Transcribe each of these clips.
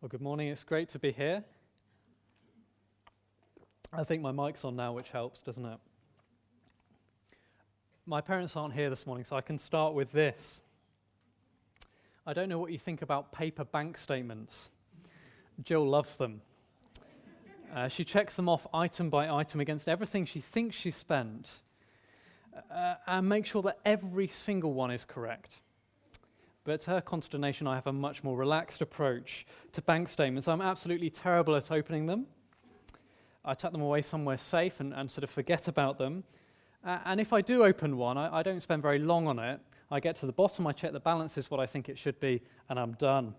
Well, good morning. It's great to be here. I think my mic's on now, which helps, doesn't it? My parents aren't here this morning, so I can start with this. I don't know what you think about paper bank statements. Jill loves them. She checks them off item by item against everything she thinks she spent and makes sure that every single one is correct. But to her consternation, I have a much more relaxed approach to bank statements. I'm absolutely terrible at opening them. I tuck them away somewhere safe and sort of forget about them. And if I do open one, I don't spend very long on it. I get to the bottom, I check the balance is what I think it should be, and I'm done.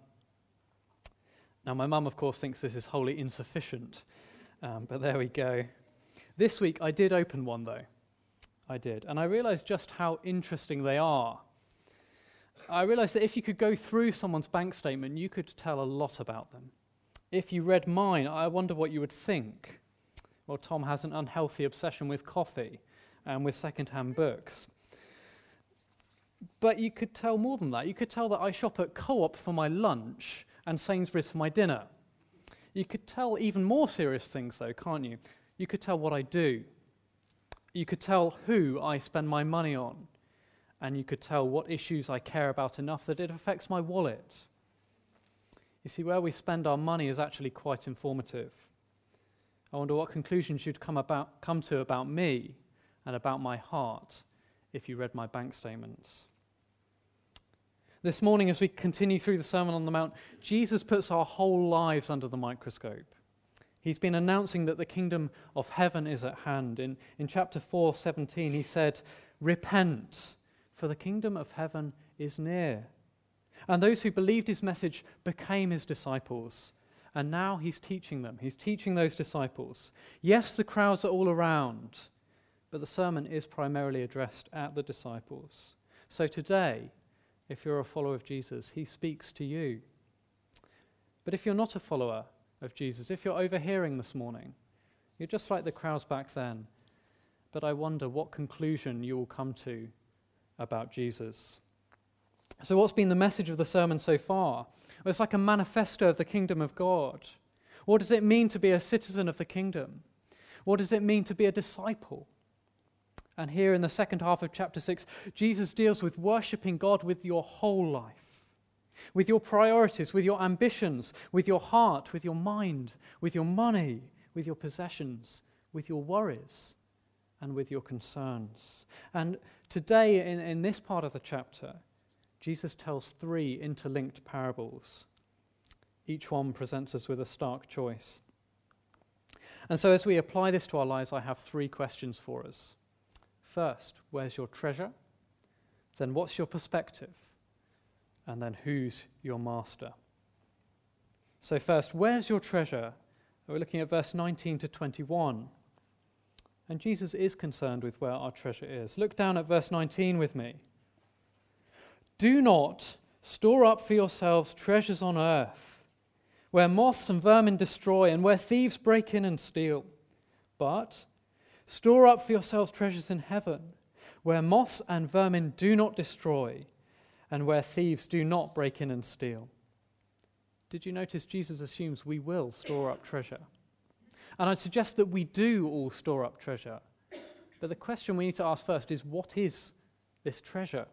Now, my mum, of course, thinks this is wholly insufficient, but there we go. This week, I did open one, though. I did. And I realized just how interesting they are. I realized that if you could go through someone's bank statement, you could tell a lot about them. If you read mine, I wonder what you would think. Well, Tom has an unhealthy obsession with coffee and with second-hand books. But you could tell more than that. You could tell that I shop at Co-op for my lunch and Sainsbury's for my dinner. You could tell even more serious things, though, can't you? You could tell what I do. You could tell who I spend my money on. And you could tell what issues I care about enough that it affects my wallet. You see, where we spend our money is actually quite informative. I wonder what conclusions you'd come to about me and about my heart if you read my bank statements. This morning, as we continue through the Sermon on the Mount, Jesus puts our whole lives under the microscope. He's been announcing that the kingdom of heaven is at hand. In chapter 4:17, he said, "Repent, for the kingdom of heaven is near." And those who believed his message became his disciples. And now he's teaching them. He's teaching those disciples. Yes, the crowds are all around, but the sermon is primarily addressed at the disciples. So today, if you're a follower of Jesus, he speaks to you. But if you're not a follower of Jesus, if you're overhearing this morning, you're just like the crowds back then. But I wonder what conclusion you will come to about Jesus. So what's been the message of the sermon so far? Well, it's like a manifesto of the kingdom of God. What does it mean to be a citizen of the kingdom? What does it mean to be a disciple? And here in the second half of chapter 6, Jesus deals with worshipping God with your whole life, with your priorities, with your ambitions, with your heart, with your mind, with your money, with your possessions, with your worries, and with your concerns. And today, in this part of the chapter, Jesus tells 3 interlinked parables. Each one presents us with a stark choice. And so as we apply this to our lives, I have 3 questions for us. First, where's your treasure? Then what's your perspective? And then who's your master? So first, where's your treasure? We're looking at verse 19 to 21. And Jesus is concerned with where our treasure is. Look down at verse 19 with me. "Do not store up for yourselves treasures on earth, where moths and vermin destroy and where thieves break in and steal. But store up for yourselves treasures in heaven, where moths and vermin do not destroy and where thieves do not break in and steal." Did you notice Jesus assumes we will store up treasure? And I'd suggest that we do all store up treasure. But the question we need to ask first is, what is this treasure?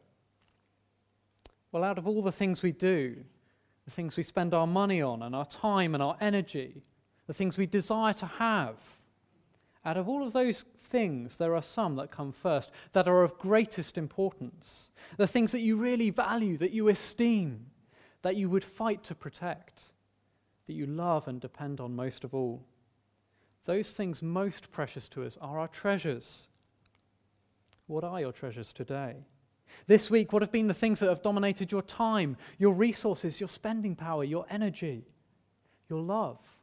Well, out of all the things we do, the things we spend our money on and our time and our energy, the things we desire to have, out of all of those things, there are some that come first, that are of greatest importance, the things that you really value, that you esteem, that you would fight to protect, that you love and depend on most of all. Those things most precious to us are our treasures. What are your treasures today? This week, what have been the things that have dominated your time, your resources, your spending power, your energy, your love?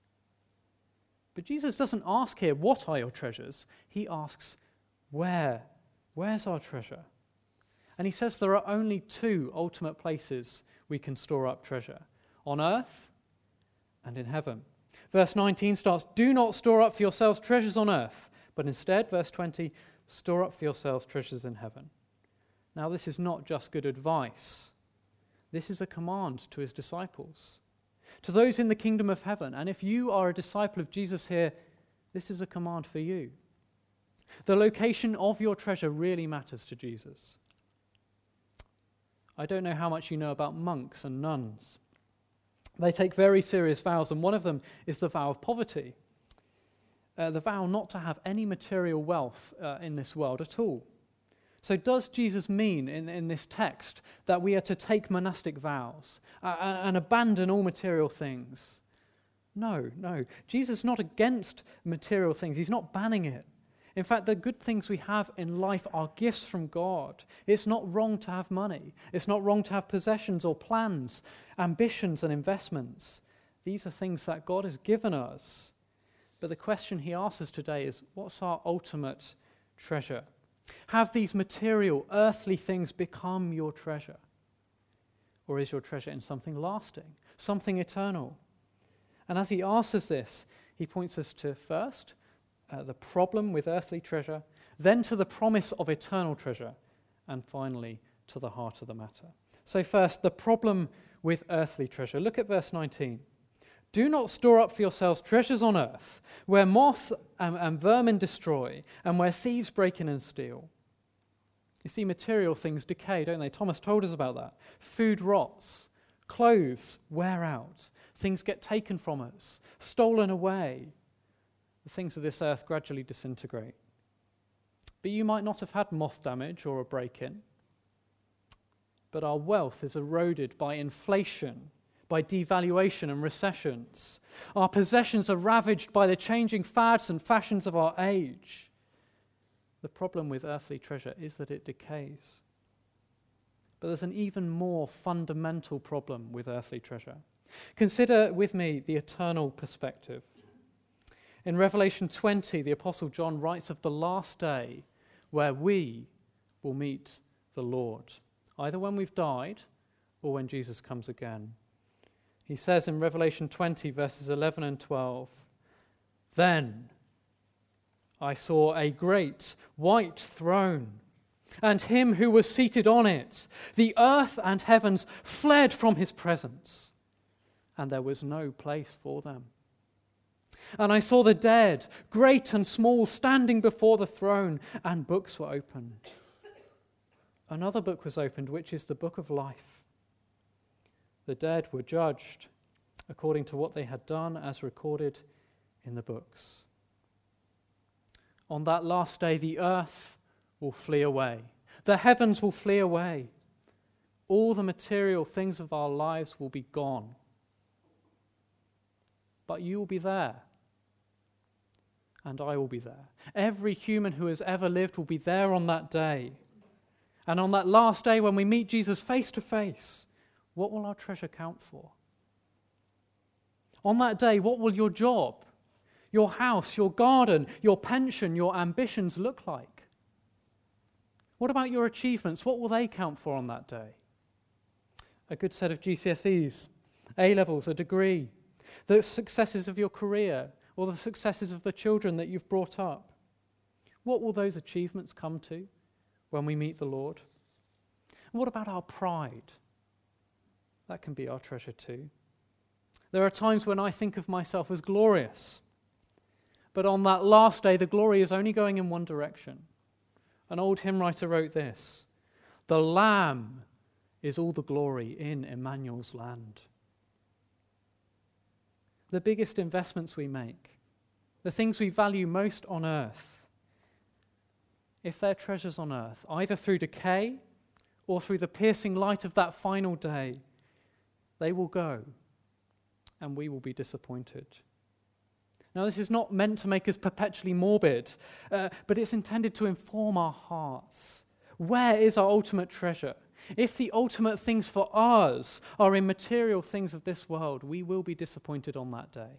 But Jesus doesn't ask here, what are your treasures? He asks, where? Where's our treasure? And he says there are only 2 ultimate places we can store up treasure, on earth and in heaven. Verse 19 starts, "Do not store up for yourselves treasures on earth, but instead," verse 20, "store up for yourselves treasures in heaven." Now, this is not just good advice. This is a command to his disciples. to those in the kingdom of heaven. And if you are a disciple of Jesus here, this is a command for you. The location of your treasure really matters to Jesus. I don't know how much you know about monks and nuns. They take very serious vows, and one of them is the vow of poverty. The vow not to have any material wealth in this world at all. So does Jesus mean in this text that we are to take monastic vows and abandon all material things? No. Jesus is not against material things. He's not banning it. In fact, the good things we have in life are gifts from God. It's not wrong to have money. It's not wrong to have possessions or plans, ambitions and investments. These are things that God has given us. But the question he asks us today is, what's our ultimate treasure? Have these material, earthly things become your treasure? Or is your treasure in something lasting, something eternal? And as he asks us this, he points us to first, the problem with earthly treasure, then to the promise of eternal treasure, and finally to the heart of the matter. So first, the problem with earthly treasure. Look at verse 19. Do not store up for yourselves treasures on earth, where moth and vermin destroy, and where thieves break in and steal. You see, material things decay, don't they? Thomas told us about that. Food rots, clothes wear out, things get taken from us, stolen away. The things of this earth gradually disintegrate. But you might not have had moth damage or a break-in. But our wealth is eroded by inflation, by devaluation and recessions. Our possessions are ravaged by the changing fads and fashions of our age. The problem with earthly treasure is that it decays. But there's an even more fundamental problem with earthly treasure. Consider with me the eternal perspective. In Revelation 20, the Apostle John writes of the last day where we will meet the Lord, either when we've died or when Jesus comes again. He says in Revelation 20, verses 11 and 12, "Then I saw a great white throne, and him who was seated on it. The earth and heavens fled from his presence, and there was no place for them. And I saw the dead, great and small, standing before the throne, and books were opened. Another book was opened, which is the book of life. The dead were judged according to what they had done, as recorded in the books. On that last day, the earth will flee away. The heavens will flee away. All the material things of our lives will be gone. But you will be there. And I will be there. Every human who has ever lived will be there on that day. And on that last day, when we meet Jesus face to face, what will our treasure count for? On that day, what will your job, your house, your garden, your pension, your ambitions look like? What about your achievements? What will they count for on that day? A good set of GCSEs, A-levels, a degree, the successes of your career, or the successes of the children that you've brought up. What will those achievements come to when we meet the Lord? And what about our pride? That can be our treasure too. There are times when I think of myself as glorious, but on that last day, the glory is only going in one direction. An old hymn writer wrote this: "The Lamb is all the glory in Emmanuel's land." The biggest investments we make, the things we value most on earth, if they're treasures on earth, either through decay or through the piercing light of that final day, they will go and we will be disappointed. Now, this is not meant to make us perpetually morbid, but it's intended to inform our hearts. Where is our ultimate treasure? If the ultimate things for us are in material things of this world, we will be disappointed on that day.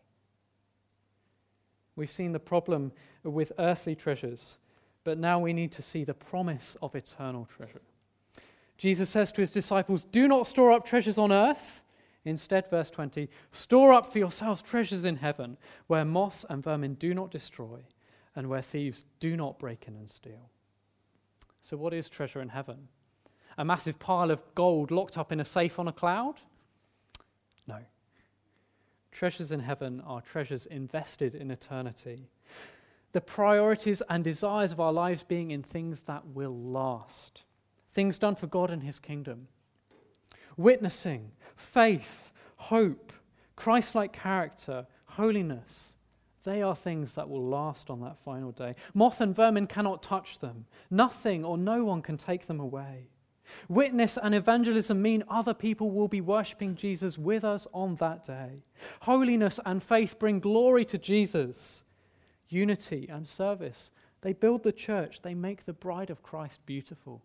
We've seen the problem with earthly treasures, but now we need to see the promise of eternal treasure. Jesus says to his disciples, "Do not store up treasures on earth." Instead, verse 20, "Store up for yourselves treasures in heaven, where moths and vermin do not destroy, and where thieves do not break in and steal." So what is treasure in heaven? A massive pile of gold locked up in a safe on a cloud? No. Treasures in heaven are treasures invested in eternity. The priorities and desires of our lives being in things that will last. Things done for God and his kingdom. Witnessing, faith, hope, Christ-like character, holiness, they are things that will last on that final day. Moth and vermin cannot touch them. Nothing or no one can take them away. Witness and evangelism mean other people will be worshipping Jesus with us on that day. Holiness and faith bring glory to Jesus. Unity and service, they build the church. They make the bride of Christ beautiful.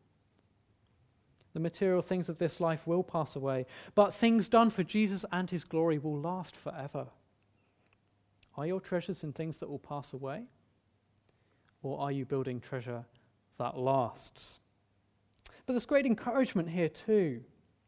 The material things of this life will pass away, but things done for Jesus and his glory will last forever. Are your treasures in things that will pass away? Or are you building treasure that lasts? But there's great encouragement here too.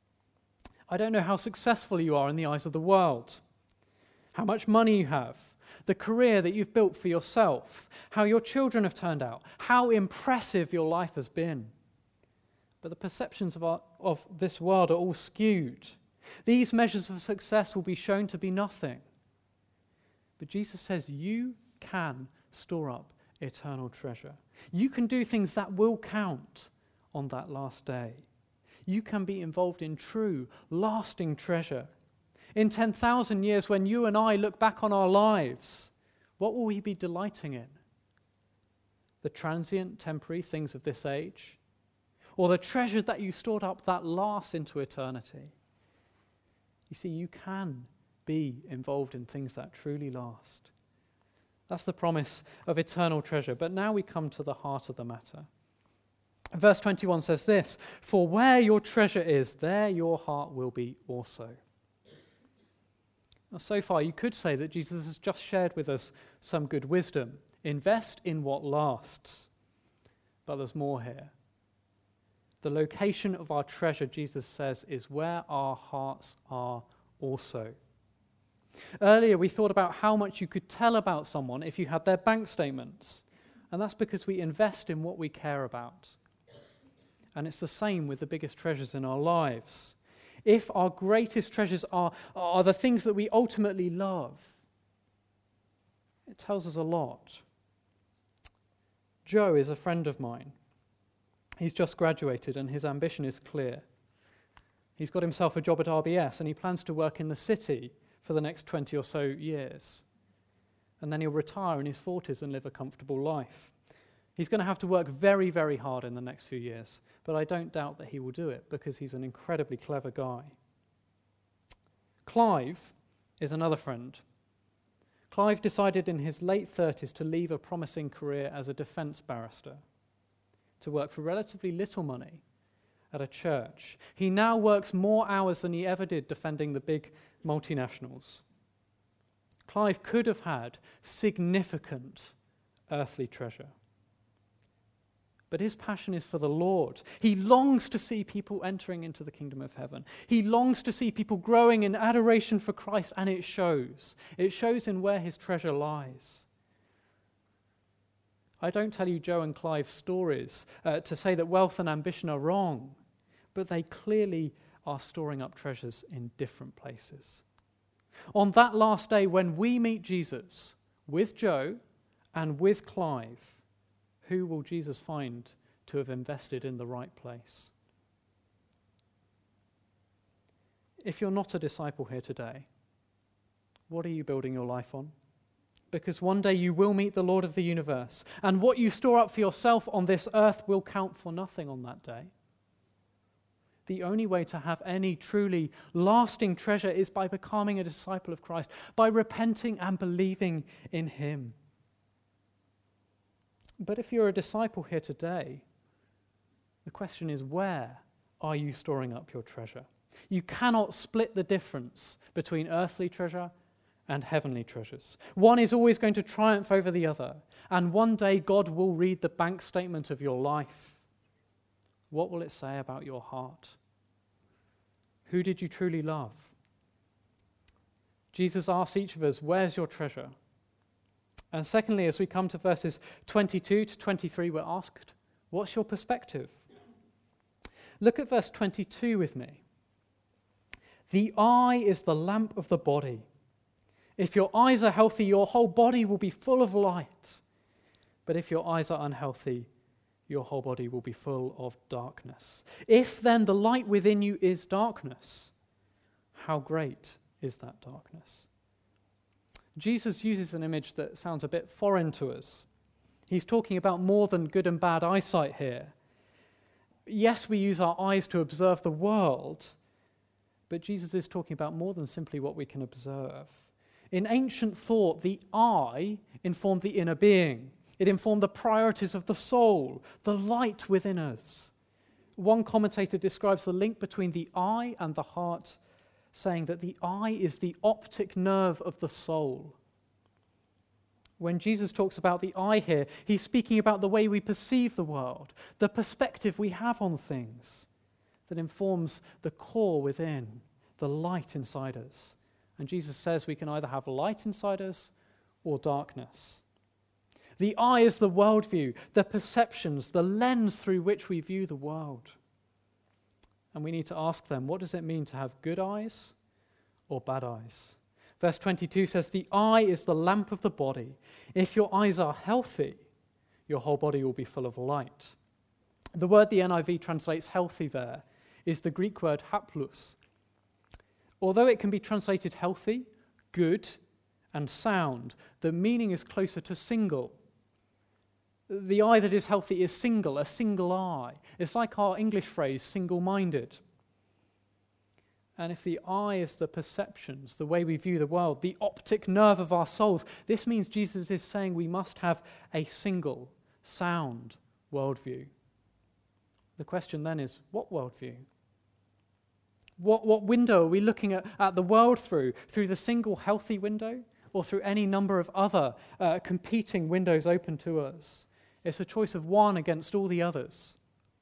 I don't know how successful you are in the eyes of the world, how much money you have, the career that you've built for yourself, how your children have turned out, how impressive your life has been. But the perceptions of this world are all skewed. These measures of success will be shown to be nothing. But Jesus says you can store up eternal treasure. You can do things that will count on that last day. You can be involved in true, lasting treasure. In 10,000 years, when you and I look back on our lives, what will we be delighting in? The transient, temporary things of this age? Or the treasure that you stored up that lasts into eternity? You see, you can be involved in things that truly last. That's the promise of eternal treasure. But now we come to the heart of the matter. Verse 21 says this, "For where your treasure is, there your heart will be also." Now, so far, you could say that Jesus has just shared with us some good wisdom. Invest in what lasts. But there's more here. The location of our treasure, Jesus says, is where our hearts are also. Earlier, we thought about how much you could tell about someone if you had their bank statements. And that's because we invest in what we care about. And it's the same with the biggest treasures in our lives. If our greatest treasures are the things that we ultimately love, it tells us a lot. Joe is a friend of mine. He's just graduated and his ambition is clear. He's got himself a job at RBS and he plans to work in the city for the next 20 or so years. And then he'll retire in his 40s and live a comfortable life. He's going to have to work very, very hard in the next few years, but I don't doubt that he will do it because he's an incredibly clever guy. Clive is another friend. Clive decided in his late 30s to leave a promising career as a defense barrister, to work for relatively little money at a church. He now works more hours than he ever did defending the big multinationals. Clive could have had significant earthly treasure. But his passion is for the Lord. He longs to see people entering into the kingdom of heaven. He longs to see people growing in adoration for Christ, and it shows. It shows in where his treasure lies. I don't tell you Joe and Clive's stories to say that wealth and ambition are wrong, but they clearly are storing up treasures in different places. On that last day when we meet Jesus with Joe and with Clive, who will Jesus find to have invested in the right place? If you're not a disciple here today, what are you building your life on? Because one day you will meet the Lord of the universe, and what you store up for yourself on this earth will count for nothing on that day. The only way to have any truly lasting treasure is by becoming a disciple of Christ, by repenting and believing in him. But if you're a disciple here today, the question is, where are you storing up your treasure? You cannot split the difference between earthly treasure and heavenly treasures. One is always going to triumph over the other, and one day God will read the bank statement of your life. What will it say about your heart? Who did you truly love? Jesus asks each of us, where's your treasure? And secondly, as we come to verses 22 to 23, we're asked, what's your perspective? Look at verse 22 with me. The eye is the lamp of the body. If your eyes are healthy, your whole body will be full of light. But if your eyes are unhealthy, your whole body will be full of darkness. If then the light within you is darkness, how great is that darkness? Jesus uses an image that sounds a bit foreign to us. He's talking about more than good and bad eyesight here. Yes, we use our eyes to observe the world, but Jesus is talking about more than simply what we can observe. In ancient thought, the eye informed the inner being. It informed the priorities of the soul, the light within us. One commentator describes the link between the eye and the heart, saying that the eye is the optic nerve of the soul. When Jesus talks about the eye here, he's speaking about the way we perceive the world, the perspective we have on things that informs the core within, the light inside us. And Jesus says we can either have light inside us or darkness. The eye is the worldview, the perceptions, the lens through which we view the world. And we need to ask them, what does it mean to have good eyes or bad eyes? Verse 22 says, the eye is the lamp of the body. If your eyes are healthy, your whole body will be full of light. The word the NIV translates healthy there is the Greek word haplous. Although it can be translated healthy, good, and sound, the meaning is closer to single. The eye that is healthy is single, a single eye. It's like our English phrase, single-minded. And if the eye is the perceptions, the way we view the world, the optic nerve of our souls, this means Jesus is saying we must have a single, sound worldview. The question then is, what worldview? What window are we looking at the world through? Through the single healthy window or through any number of other competing windows open to us? It's a choice of one against all the others.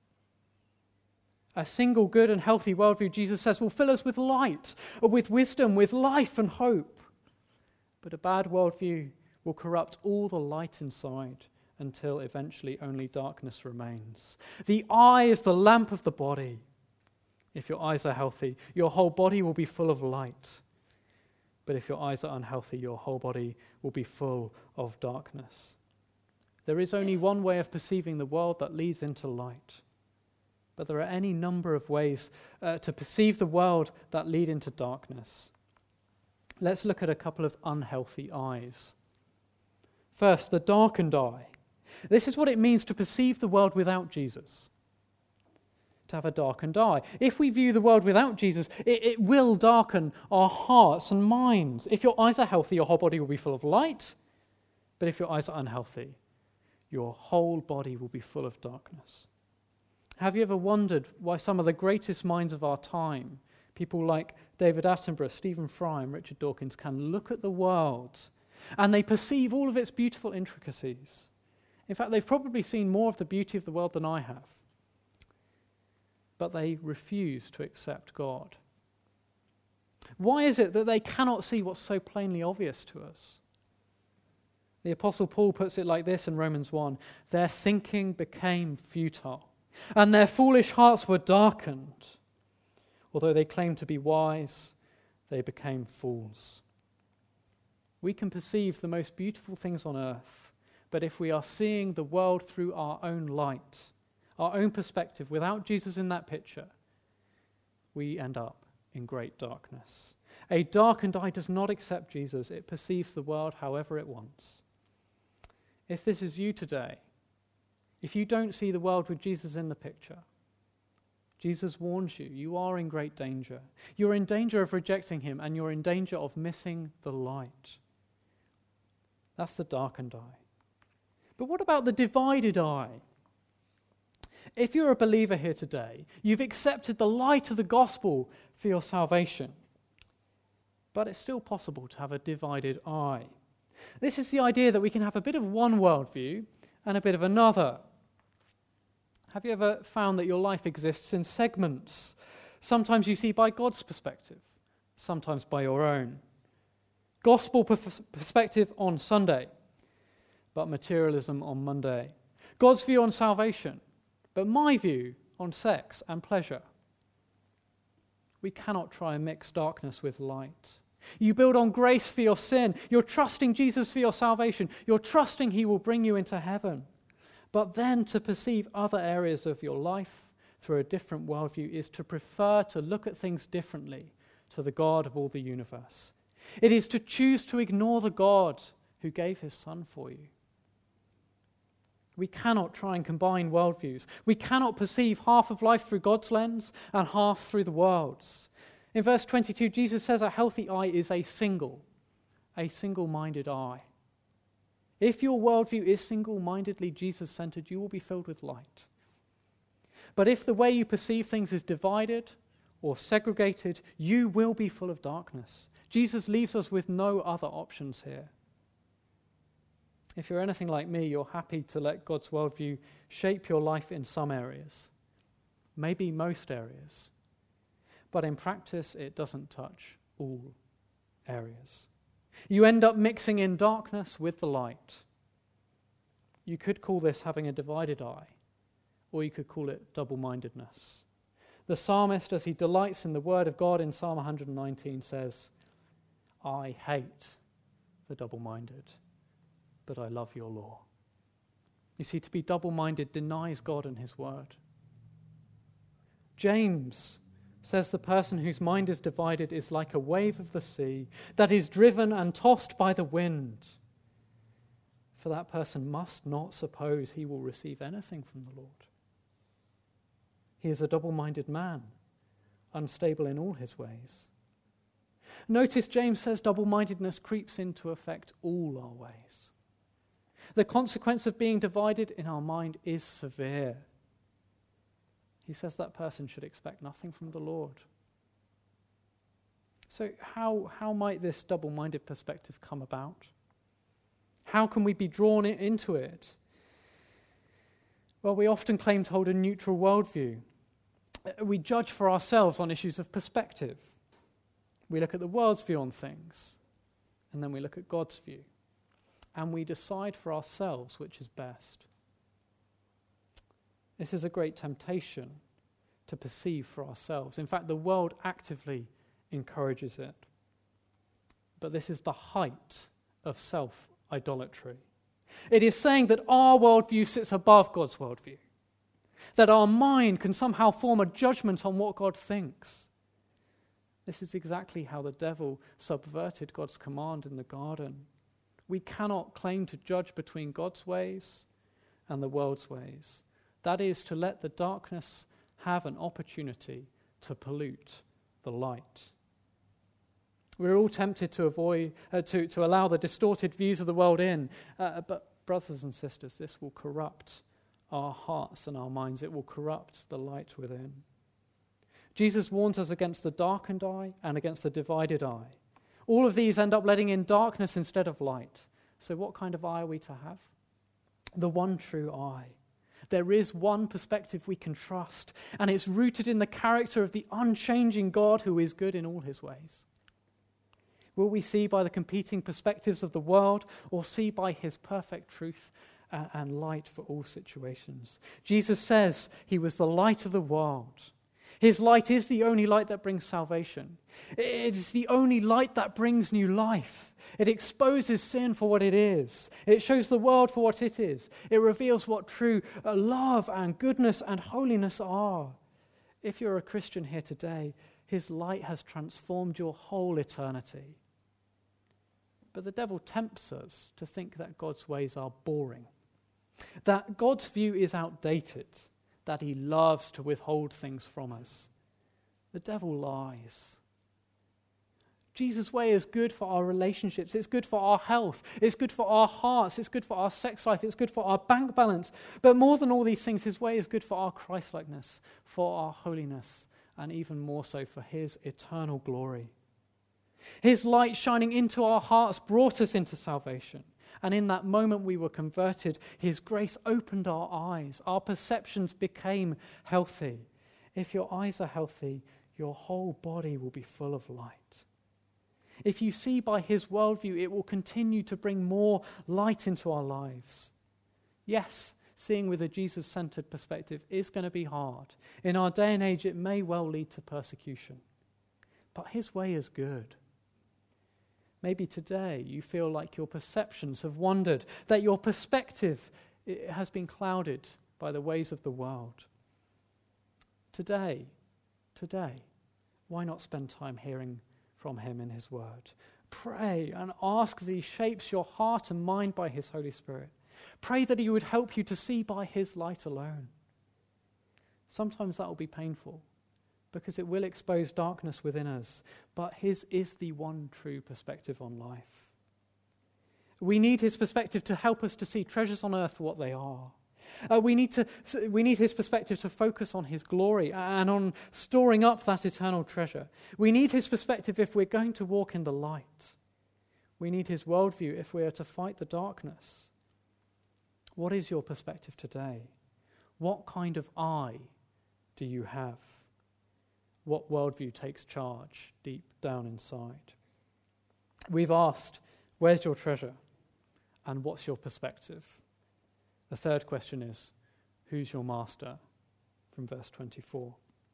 A single good and healthy worldview, Jesus says, will fill us with light, or with wisdom, with life and hope. But a bad worldview will corrupt all the light inside until eventually only darkness remains. The eye is the lamp of the body. If your eyes are healthy, your whole body will be full of light. But if your eyes are unhealthy, your whole body will be full of darkness. There is only one way of perceiving the world that leads into light. But there are any number of ways to perceive the world that lead into darkness. Let's look at a couple of unhealthy eyes. First, the darkened eye. This is what it means to perceive the world without Jesus. To have a darkened eye. If we view the world without Jesus, it will darken our hearts and minds. If your eyes are healthy, your whole body will be full of light. But if your eyes are unhealthy, your whole body will be full of darkness. Have you ever wondered why some of the greatest minds of our time, people like David Attenborough, Stephen Fry, and Richard Dawkins, can look at the world and they perceive all of its beautiful intricacies? In fact, they've probably seen more of the beauty of the world than I have. But they refuse to accept God. Why is it that they cannot see what's so plainly obvious to us? The Apostle Paul puts it like this in Romans 1, their thinking became futile, and their foolish hearts were darkened. Although they claimed to be wise, they became fools. We can perceive the most beautiful things on earth, but if we are seeing the world through our own light, our own perspective, without Jesus in that picture, we end up in great darkness. A darkened eye does not accept Jesus. It perceives the world however it wants. If this is you today, if you don't see the world with Jesus in the picture, Jesus warns you, you are in great danger. You're in danger of rejecting him, and you're in danger of missing the light. That's the darkened eye. But what about the divided eye? If you're a believer here today, you've accepted the light of the gospel for your salvation. But it's still possible to have a divided eye. This is the idea that we can have a bit of one worldview and a bit of another. Have you ever found that your life exists in segments? Sometimes you see by God's perspective, sometimes by your own. Gospel perspective on Sunday, but materialism on Monday. God's view on salvation, but my view on sex and pleasure. We cannot try and mix darkness with light. You build on grace for your sin. You're trusting Jesus for your salvation. You're trusting he will bring you into heaven. But then to perceive other areas of your life through a different worldview is to prefer to look at things differently to the God of all the universe. It is to choose to ignore the God who gave his Son for you. We cannot try and combine worldviews. We cannot perceive half of life through God's lens and half through the world's. In verse 22, Jesus says a healthy eye is a single-minded eye. If your worldview is single-mindedly Jesus-centered, you will be filled with light. But if the way you perceive things is divided or segregated, you will be full of darkness. Jesus leaves us with no other options here. If you're anything like me, you're happy to let God's worldview shape your life in some areas, maybe most areas. But in practice, it doesn't touch all areas. You end up mixing in darkness with the light. You could call this having a divided eye, or you could call it double-mindedness. The psalmist, as he delights in the word of God in Psalm 119, says, I hate the double-minded, but I love your law. You see, to be double-minded denies God and his word. James says the person whose mind is divided is like a wave of the sea that is driven and tossed by the wind. For that person must not suppose he will receive anything from the Lord. He is a double-minded man, unstable in all his ways. Notice James says double-mindedness creeps in to affect all our ways. The consequence of being divided in our mind is severe. He says that person should expect nothing from the Lord. So how might this double-minded perspective come about? How can we be drawn into it? Well, we often claim to hold a neutral worldview. We judge for ourselves on issues of perspective. We look at the world's view on things, and then we look at God's view. And we decide for ourselves which is best. This is a great temptation to perceive for ourselves. In fact, the world actively encourages it. But this is the height of self-idolatry. It is saying that our worldview sits above God's worldview, that our mind can somehow form a judgment on what God thinks. This is exactly how the devil subverted God's command in the garden. We cannot claim to judge between God's ways and the world's ways. That is to let the darkness have an opportunity to pollute the light. We're all tempted to avoid, to allow the distorted views of the world in, but brothers and sisters, this will corrupt our hearts and our minds. It will corrupt the light within. Jesus warns us against the darkened eye and against the divided eye. All of these end up letting in darkness instead of light. So what kind of eye are we to have? The one true eye. There is one perspective we can trust, and it's rooted in the character of the unchanging God who is good in all his ways. Will we see by the competing perspectives of the world, or see by his perfect truth and light for all situations? Jesus says he was the light of the world. His light is the only light that brings salvation. It is the only light that brings new life. It exposes sin for what it is. It shows the world for what it is. It reveals what true love and goodness and holiness are. If you're a Christian here today, his light has transformed your whole eternity. But the devil tempts us to think that God's ways are boring, that God's view is outdated, that he loves to withhold things from us. The devil lies. Jesus' way is good for our relationships. It's good for our health. It's good for our hearts. It's good for our sex life. It's good for our bank balance. But more than all these things, his way is good for our Christ-likeness, for our holiness, and even more so for his eternal glory. His light shining into our hearts brought us into salvation. And in that moment we were converted. His grace opened our eyes. Our perceptions became healthy. If your eyes are healthy, your whole body will be full of light. If you see by his worldview, it will continue to bring more light into our lives. Yes, seeing with a Jesus-centered perspective is going to be hard. In our day and age, it may well lead to persecution. But his way is good. Maybe today you feel like your perceptions have wandered, that your perspective has been clouded by the ways of the world. Today, why not spend time hearing from him in his word? Pray and ask that he shapes your heart and mind by his Holy Spirit. Pray that he would help you to see by his light alone. Sometimes that will be painful because it will expose darkness within us, but his is the one true perspective on life. We need his perspective to help us to see treasures on earth for what they are. We need his perspective to focus on his glory and on storing up that eternal treasure. We need his perspective if we're going to walk in the light. We need his worldview if we are to fight the darkness. What is your perspective today? What kind of eye do you have? What worldview takes charge deep down inside? We've asked, where's your treasure? And what's your perspective? The third question is, who's your master? From verse 24.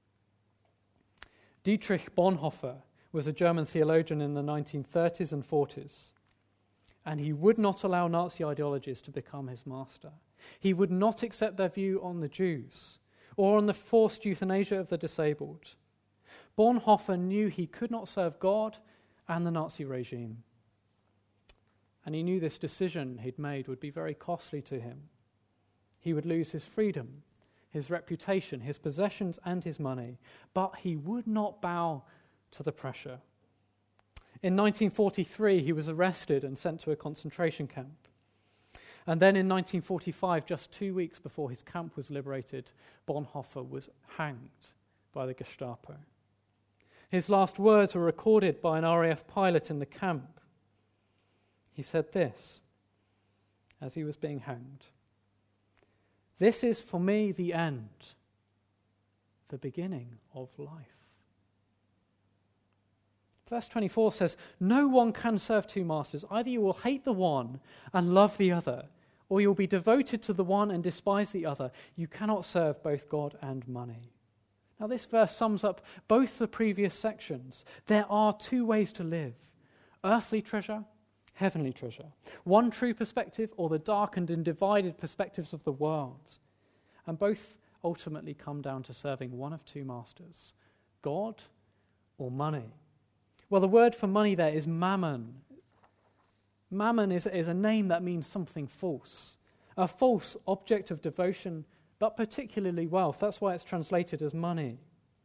Dietrich Bonhoeffer was a German theologian in the 1930s and 40s, and he would not allow Nazi ideologies to become his master. He would not accept their view on the Jews or on the forced euthanasia of the disabled. Bonhoeffer knew he could not serve God and the Nazi regime, and he knew this decision he'd made would be very costly to him. He would lose his freedom, his reputation, his possessions, and his money, but he would not bow to the pressure. In 1943, he was arrested and sent to a concentration camp. And then in 1945, just 2 weeks before his camp was liberated, Bonhoeffer was hanged by the Gestapo. His last words were recorded by an RAF pilot in the camp. He said this, as he was being hanged: "This is for me the end, the beginning of life." Verse 24 says, "No one can serve two masters. Either you will hate the one and love the other, or you'll be devoted to the one and despise the other. You cannot serve both God and money." Now this verse sums up both the previous sections. There are two ways to live: earthly treasure, heavenly treasure. One true perspective, or the darkened and divided perspectives of the world. And both ultimately come down to serving one of two masters: God or money. Well, the word for money there is mammon. Mammon is a name that means something false, a false object of devotion, but particularly wealth. That's why it's translated as money.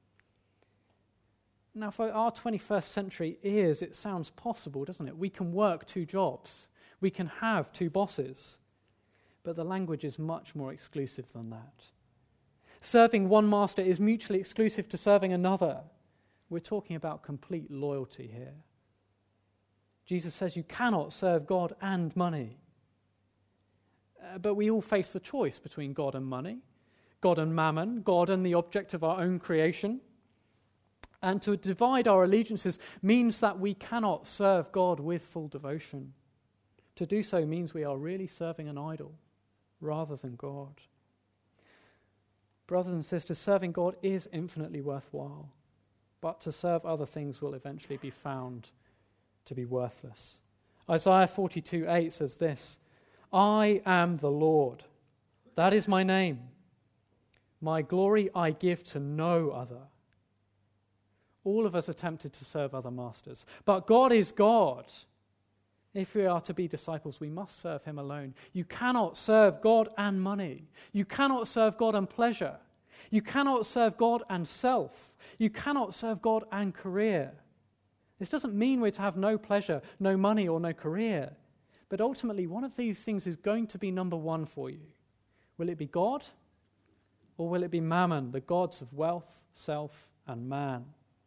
Now, for our 21st century ears, it sounds possible, doesn't it? We can work two jobs. We can have two bosses. But the language is much more exclusive than that. Serving one master is mutually exclusive to serving another. We're talking about complete loyalty here. Jesus says you cannot serve God and money. But we all face the choice between God and money, God and mammon, God and the object of our own creation. And to divide our allegiances means that we cannot serve God with full devotion. To do so means we are really serving an idol rather than God. Brothers and sisters, serving God is infinitely worthwhile, but to serve other things will eventually be found to be worthless. Isaiah 42:8 says this: "I am the Lord, that is my name. My glory I give to no other." All of us are tempted to serve other masters, but God is God. If we are to be disciples, we must serve him alone. You cannot serve God and money. You cannot serve God and pleasure. You cannot serve God and self. You cannot serve God and career. This doesn't mean we're to have no pleasure, no money, or no career. But ultimately, one of these things is going to be number one for you. Will it be God, or will it be mammon, the gods of wealth, self, and man?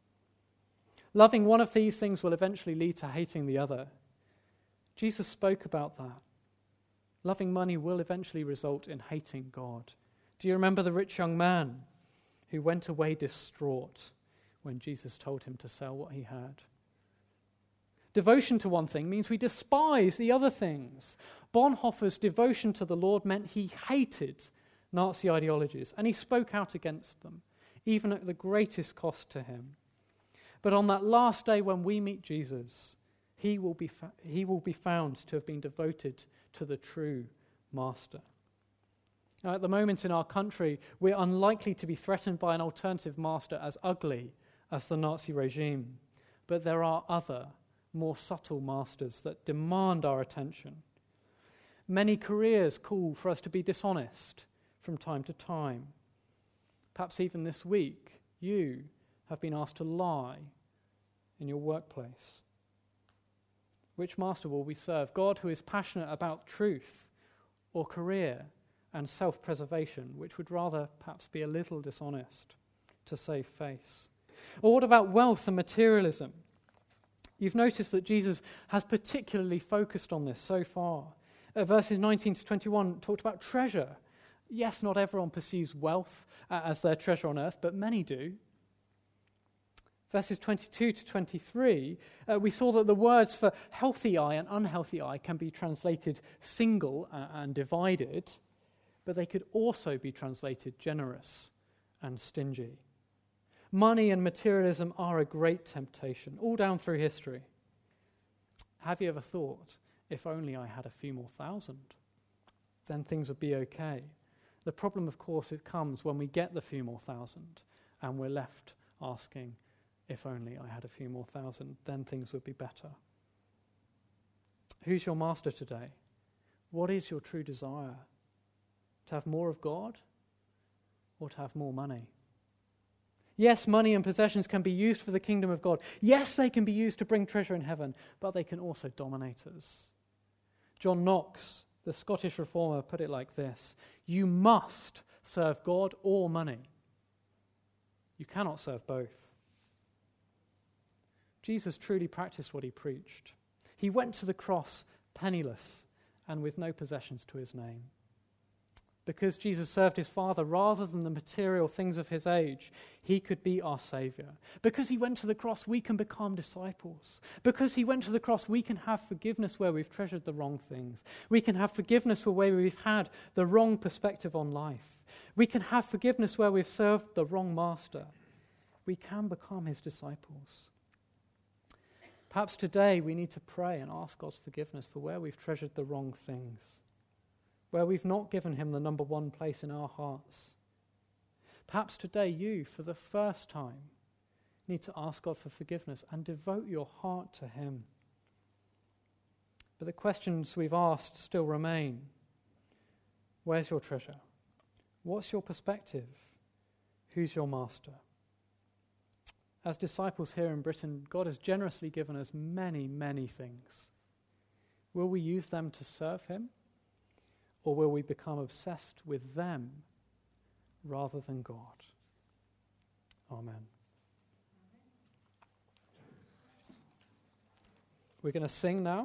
Loving one of these things will eventually lead to hating the other. Jesus spoke about that. Loving money will eventually result in hating God. Do you remember the rich young man who went away distraught when Jesus told him to sell what he had? Devotion to one thing means we despise the other things. Bonhoeffer's devotion to the Lord meant he hated Nazi ideologies, and he spoke out against them, even at the greatest cost to him. But on that last day when we meet Jesus, he will be found to have been devoted to the true master. Now, at the moment in our country, we're unlikely to be threatened by an alternative master as ugly as the Nazi regime. But there are other, more subtle masters that demand our attention. Many careers call for us to be dishonest from time to time. Perhaps even this week, you have been asked to lie in your workplace. Which master will we serve? God, who is passionate about truth, or career and self-preservation, which would rather perhaps be a little dishonest to save face? Or what about wealth and materialism? You've noticed that Jesus has particularly focused on this so far. Verses 19 to 21 talked about treasure. Yes, not everyone pursues wealth as their treasure on earth, but many do. Verses 22 to 23, we saw that the words for healthy eye and unhealthy eye can be translated single and divided, but they could also be translated generous and stingy. Money and materialism are a great temptation, all down through history. Have you ever thought, if only I had a few more thousand, then things would be okay? The problem, of course, it comes when we get the few more thousand and we're left asking, if only I had a few more thousand, then things would be better. Who's your master today? What is your true desire? To have more of God or to have more money? Yes, money and possessions can be used for the kingdom of God. Yes, they can be used to bring treasure in heaven, but they can also dominate us. John Knox, the Scottish reformer, put it like this: you must serve God or money. You cannot serve both. Jesus truly practiced what he preached. He went to the cross penniless and with no possessions to his name. Because Jesus served his Father rather than the material things of his age, he could be our Saviour. Because he went to the cross, we can become disciples. Because he went to the cross, we can have forgiveness where we've treasured the wrong things. We can have forgiveness where we've had the wrong perspective on life. We can have forgiveness where we've served the wrong master. We can become his disciples. Perhaps today we need to pray and ask God's forgiveness for where we've treasured the wrong things, where we've not given him the number one place in our hearts. Perhaps today you, for the first time, need to ask God for forgiveness and devote your heart to him. But the questions we've asked still remain. Where's your treasure? What's your perspective? Who's your master? As disciples here in Britain, God has generously given us many, many things. Will we use them to serve him? Or will we become obsessed with them rather than God? Amen. We're going to sing now.